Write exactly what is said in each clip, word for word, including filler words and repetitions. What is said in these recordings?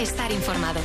Estar informado.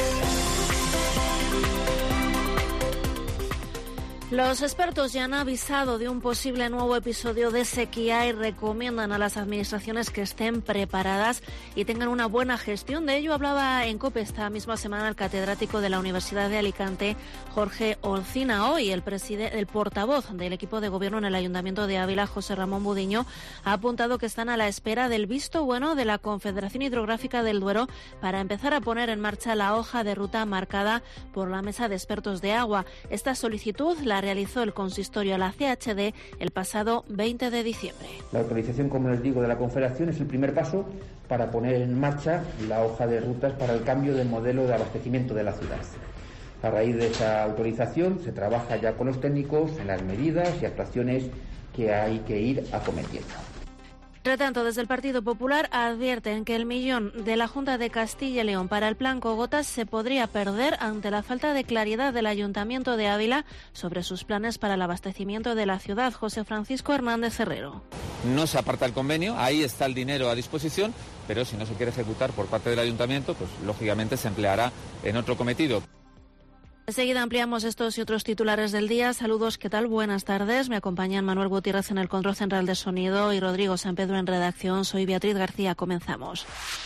Los expertos ya han avisado de un posible nuevo episodio de sequía y recomiendan a las administraciones que estén preparadas y tengan una buena gestión. De ello hablaba en COPE esta misma semana el catedrático de la Universidad de Alicante, Jorge Olcina. Hoy el, preside- el portavoz del equipo de gobierno en el Ayuntamiento de Ávila, José Ramón Budiño, ha apuntado que están a la espera del visto bueno de la Confederación Hidrográfica del Duero para empezar a poner en marcha la hoja de ruta marcada por la Mesa de Expertos de Agua. Esta solicitud la realizó el consistorio a la C H D el pasado veinte de diciembre. La autorización, como les digo, de la Confederación es el primer paso para poner en marcha la hoja de rutas para el cambio del modelo de abastecimiento de la ciudad. A raíz de esa autorización se trabaja ya con los técnicos en las medidas y actuaciones que hay que ir acometiendo. Entre tanto, desde el Partido Popular advierten que el millón de la Junta de Castilla y León para el Plan Cogotas se podría perder ante la falta de claridad del Ayuntamiento de Ávila sobre sus planes para el abastecimiento de la ciudad. José Francisco Hernández Herrero. No se aparta el convenio, ahí está el dinero a disposición, pero si no se quiere ejecutar por parte del Ayuntamiento, pues lógicamente se empleará en otro cometido. Enseguida ampliamos estos y otros titulares del día. Saludos, ¿qué tal? Buenas tardes. Me acompañan Manuel Gutiérrez en el control central de sonido y Rodrigo San Pedro en redacción. Soy Beatriz García. Comenzamos.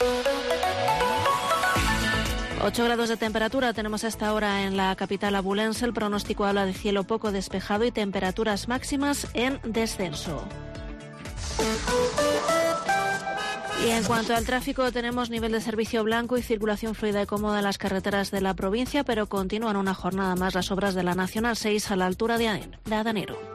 ocho grados de temperatura tenemos a esta hora en la capital abulense. El pronóstico habla de cielo poco despejado y temperaturas máximas en descenso. Y en cuanto al tráfico, tenemos nivel de servicio blanco y circulación fluida y cómoda en las carreteras de la provincia, pero continúan una jornada más las obras de la Nacional seis a la altura de Adanero.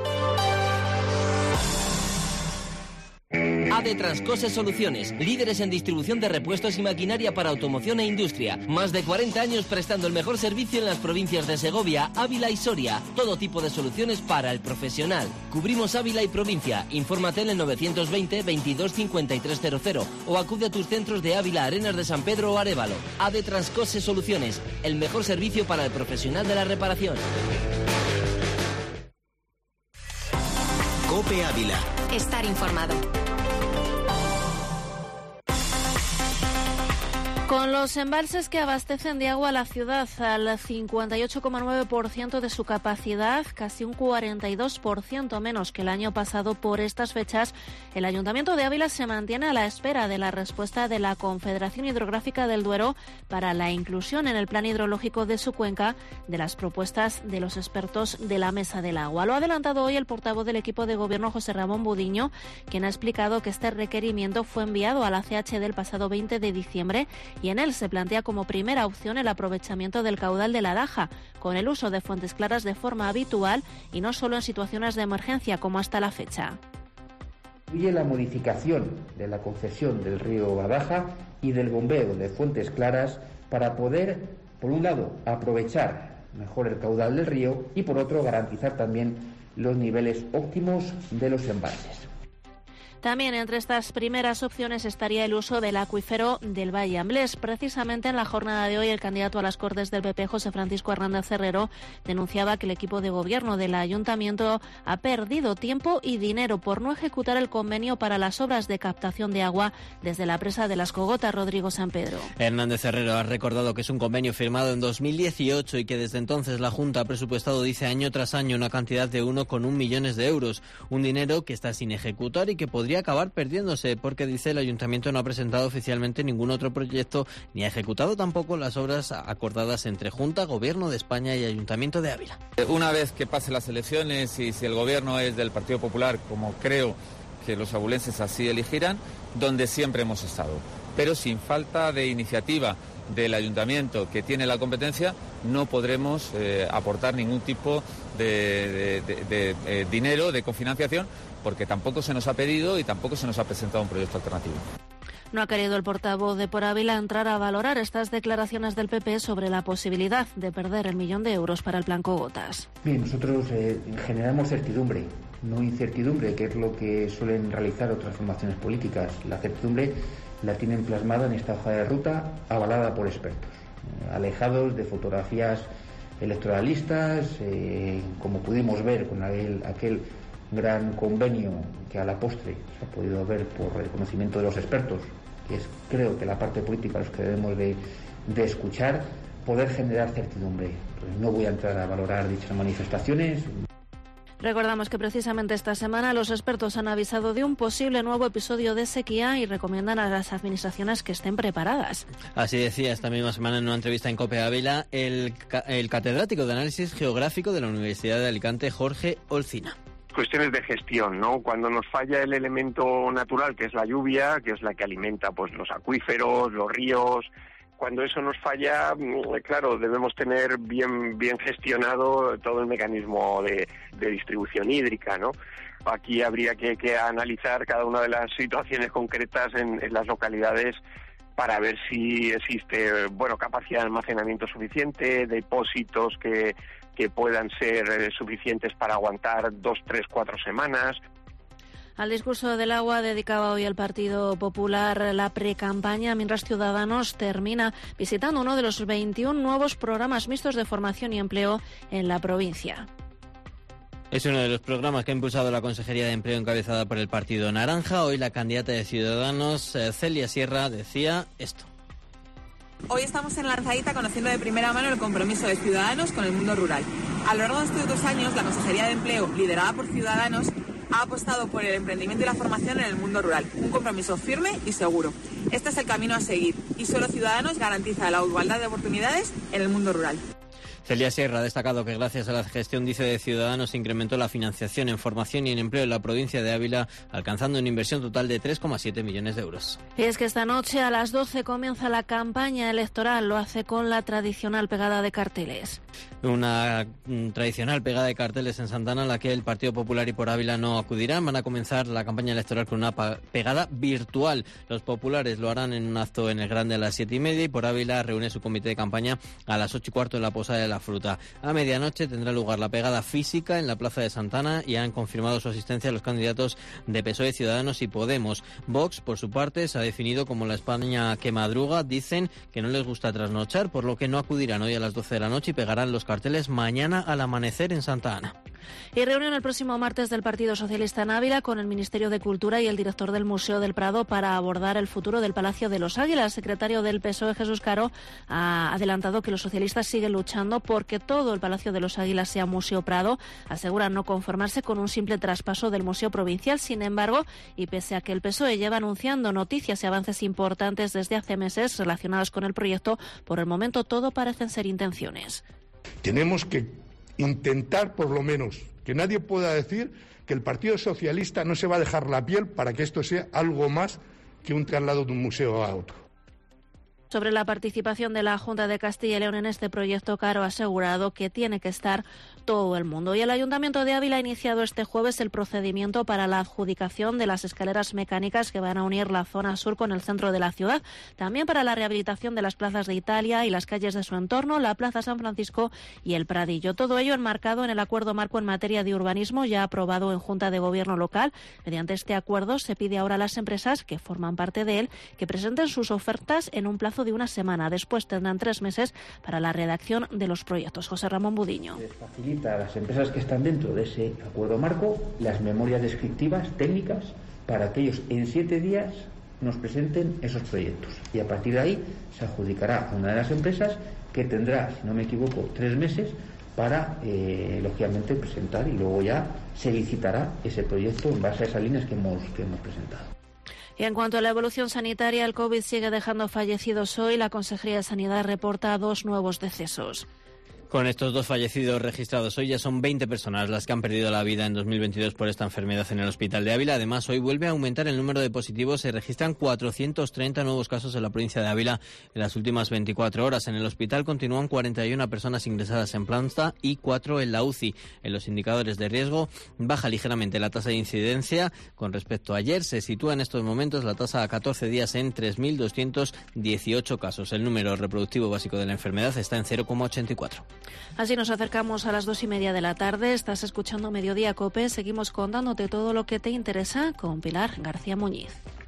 A D Transcose Soluciones, líderes en distribución de repuestos y maquinaria para automoción e industria. Más de cuarenta años prestando el mejor servicio en las provincias de Segovia, Ávila y Soria. Todo tipo de soluciones para el profesional. Cubrimos Ávila y provincia. Infórmate en el novecientos veinte veintidós cincuenta y tres cero cero o acude a tus centros de Ávila, Arenas de San Pedro o Arévalo. A D Transcose Soluciones, el mejor servicio para el profesional de la reparación. COPE Ávila. Estar informado. Con los embalses que abastecen de agua a la ciudad al cincuenta y ocho coma nueve por ciento de su capacidad, casi un cuarenta y dos por ciento menos que el año pasado por estas fechas, el Ayuntamiento de Ávila se mantiene a la espera de la respuesta de la Confederación Hidrográfica del Duero para la inclusión en el plan hidrológico de su cuenca de las propuestas de los expertos de la Mesa del Agua. Lo ha adelantado hoy el portavoz del equipo de gobierno, José Ramón Budiño, quien ha explicado que este requerimiento fue enviado a la C H D el pasado veinte de diciembre y en él se plantea como primera opción el aprovechamiento del caudal de la Daja, con el uso de fuentes claras de forma habitual y no solo en situaciones de emergencia como hasta la fecha. Incluye la modificación de la concesión del río Badaja y del bombeo de fuentes claras para poder, por un lado, aprovechar mejor el caudal del río y, por otro, garantizar también los niveles óptimos de los embalses. También entre estas primeras opciones estaría el uso del acuífero del Valle Amblés. Precisamente en la jornada de hoy, el candidato a las Cortes del P P, José Francisco Hernández Herrero, denunciaba que el equipo de gobierno del Ayuntamiento ha perdido tiempo y dinero por no ejecutar el convenio para las obras de captación de agua desde la presa de Las Cogotas. Rodrigo San Pedro. Hernández Herrero ha recordado que es un convenio firmado en dos mil dieciocho y que desde entonces la Junta ha presupuestado, dice, año tras año una cantidad de uno coma uno millones de euros. Un dinero que está sin ejecutar y que podría acabar perdiéndose porque, dice, el Ayuntamiento no ha presentado oficialmente ningún otro proyecto ni ha ejecutado tampoco las obras acordadas entre Junta, Gobierno de España y Ayuntamiento de Ávila. Una vez que pasen las elecciones y si el gobierno es del Partido Popular, como creo que los abulenses así elegirán, donde siempre hemos estado, pero sin falta de iniciativa del Ayuntamiento que tiene la competencia, no podremos eh, aportar ningún tipo de, de, de, de eh, dinero, de cofinanciación, porque tampoco se nos ha pedido y tampoco se nos ha presentado un proyecto alternativo. No ha querido el portavoz de Por Ávila entrar a valorar estas declaraciones del P P sobre la posibilidad de perder el millón de euros para el plan Cogotas. Bien, nosotros eh, generamos certidumbre, no incertidumbre, que es lo que suelen realizar otras formaciones políticas. La certidumbre la tienen plasmada en esta hoja de ruta avalada por expertos, eh, alejados de fotografías electoralistas, eh, como pudimos ver con aquel, aquel gran convenio que a la postre se ha podido ver por reconocimiento de los expertos que es creo que la parte política a los que debemos de, de escuchar, poder generar certidumbre. Pues no voy a entrar a valorar dichas manifestaciones. Recordamos que precisamente esta semana los expertos han avisado de un posible nuevo episodio de sequía y recomiendan a las administraciones que estén preparadas. Así decía esta misma semana en una entrevista en COPE Ávila el, el catedrático de Análisis Geográfico de la Universidad de Alicante, Jorge Olcina. Cuestiones de gestión, ¿no? Cuando nos falla el elemento natural, que es la lluvia, que es la que alimenta pues los acuíferos, los ríos. Cuando eso nos falla, claro, debemos tener bien bien gestionado todo el mecanismo de, de distribución hídrica, ¿no? Aquí habría que, que analizar cada una de las situaciones concretas en, en las localidades para ver si existe, bueno, capacidad de almacenamiento suficiente, depósitos que, que puedan ser eh, suficientes para aguantar dos, tres, cuatro semanas. Al discurso del agua dedicaba hoy el Partido Popular la precampaña, mientras Ciudadanos termina visitando uno de los veintiún nuevos programas mixtos de formación y empleo en la provincia. Es uno de los programas que ha impulsado la Consejería de Empleo encabezada por el Partido Naranja. Hoy la candidata de Ciudadanos, Celia Sierra, decía esto. Hoy estamos en Lanzadita conociendo de primera mano el compromiso de Ciudadanos con el mundo rural. A lo largo de estos dos años, la Consejería de Empleo, liderada por Ciudadanos, ha apostado por el emprendimiento y la formación en el mundo rural, un compromiso firme y seguro. Este es el camino a seguir y solo Ciudadanos garantiza la igualdad de oportunidades en el mundo rural. Celia Sierra ha destacado que gracias a la gestión, dice, de Ciudadanos se incrementó la financiación en formación y en empleo en la provincia de Ávila, alcanzando una inversión total de tres coma siete millones de euros. Y es que esta noche a las doce comienza la campaña electoral, lo hace con la tradicional pegada de carteles. Una mm, tradicional pegada de carteles en Santana a la que el Partido Popular y por Ávila no acudirán. Van a comenzar la campaña electoral con una pegada virtual. Los populares lo harán en un acto en el Grande a las siete y media y por Ávila reúne su comité de campaña a las ocho y cuarto en la Posada de la Fruta. A medianoche tendrá lugar la pegada física en la Plaza de Santana y han confirmado su asistencia los candidatos de P S O E, Ciudadanos y Podemos. Vox, por su parte, se ha definido como la España que madruga. Dicen que no les gusta trasnochar, por lo que no acudirán hoy a las doce de la noche y pegarán los carteles mañana al amanecer en Santa Ana. Y reunión el próximo martes del Partido Socialista en Ávila con el Ministerio de Cultura y el director del Museo del Prado para abordar el futuro del Palacio de los Águilas. El secretario del P S O E, Jesús Caro, ha adelantado que los socialistas siguen luchando porque todo el Palacio de los Águilas sea Museo Prado. Aseguran no conformarse con un simple traspaso del Museo Provincial. Sin embargo, y pese a que el P S O E lleva anunciando noticias y avances importantes desde hace meses relacionados con el proyecto, por el momento todo parecen ser intenciones. Tenemos que intentar, por lo menos, que nadie pueda decir que el Partido Socialista no se va a dejar la piel para que esto sea algo más que un traslado de un museo a otro. Sobre la participación de la Junta de Castilla y León en este proyecto, Caro ha asegurado que tiene que estar todo el mundo. Y el Ayuntamiento de Ávila ha iniciado este jueves el procedimiento para la adjudicación de las escaleras mecánicas que van a unir la zona sur con el centro de la ciudad. También para la rehabilitación de las plazas de Italia y las calles de su entorno, la Plaza San Francisco y el Pradillo. Todo ello enmarcado en el acuerdo marco en materia de urbanismo ya aprobado en Junta de Gobierno local. Mediante este acuerdo se pide ahora a las empresas que forman parte de él que presenten sus ofertas en un plazo de una semana. Después tendrán tres meses para la redacción de los proyectos. José Ramón Budiño. Les facilita a las empresas que están dentro de ese acuerdo marco las memorias descriptivas técnicas para que ellos en siete días nos presenten esos proyectos. Y a partir de ahí se adjudicará a una de las empresas que tendrá, si no me equivoco, tres meses para, eh, lógicamente, presentar y luego ya se licitará ese proyecto en base a esas líneas que hemos, que hemos presentado. Y en cuanto a la evolución sanitaria, el COVID sigue dejando fallecidos hoy. La Consejería de Sanidad reporta dos nuevos decesos. Con estos dos fallecidos registrados hoy ya son veinte personas las que han perdido la vida en dos mil veintidós por esta enfermedad en el Hospital de Ávila. Además, hoy vuelve a aumentar el número de positivos. Se registran cuatrocientos treinta nuevos casos en la provincia de Ávila en las últimas veinticuatro horas. En el hospital continúan cuarenta y una personas ingresadas en planta y cuatro en la U C I. En los indicadores de riesgo baja ligeramente la tasa de incidencia. Con respecto a ayer, se sitúa en estos momentos la tasa a catorce días en tres mil doscientos dieciocho casos. El número reproductivo básico de la enfermedad está en cero coma ochenta y cuatro. Así nos acercamos a las dos y media de la tarde. Estás escuchando Mediodía COPE. Seguimos contándote todo lo que te interesa con Pilar García Muñiz.